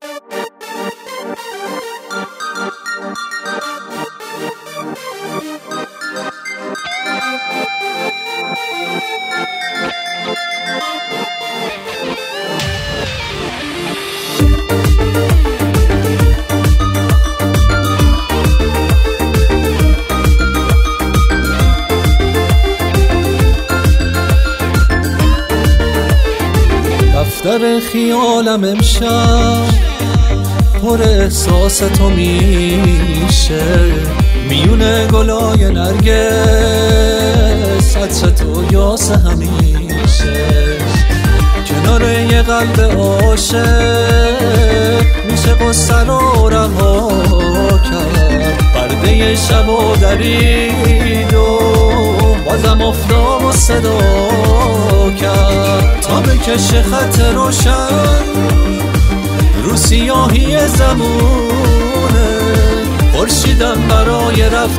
در خیالم امشب پر احساس تو میشه، میونه گلای نرگس عطر تو یاس همیشه، کنار یه قلب عاشق میشه قصه رو رها کرد، پرده شب و درید و بازم افتام و صدا کرد تا بکشه خط روشن رو سیاهی زمونه، خورشیدم برای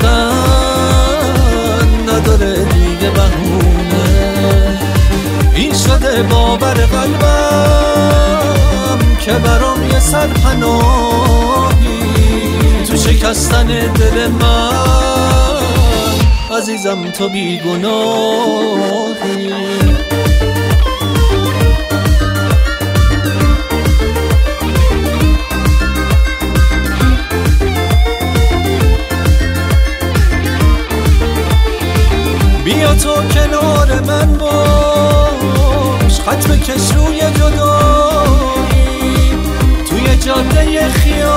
رفتن نداره دیگه بهونه، این شده باور قلبم که برام یه سرپناهی تو شکستن دل من، عزیزم تو بیگناهی. بیا تو کنار من باش، خط بکش روی جدایی، توی جاده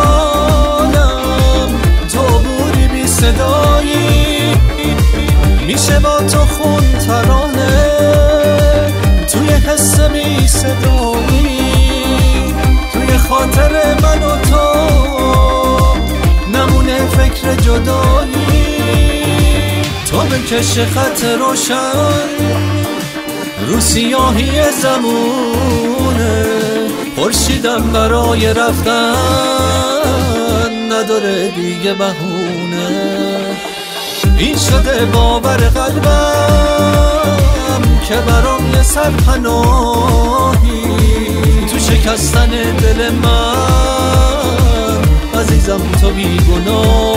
خیالم تو عبوری بی صدایی، میشه با تو خون ترانه توی حس بی صدایی، توی خاطر من و تو نمونه فکر جدایی، تو بکش خط روشن رو سیاهی زمونه، خورشیدم برای رفتن نداره دیگه بهونه، این شده باور قلبم که برام یه سرپناهی تو شکستن دل من، عزیزم تو بیگناه.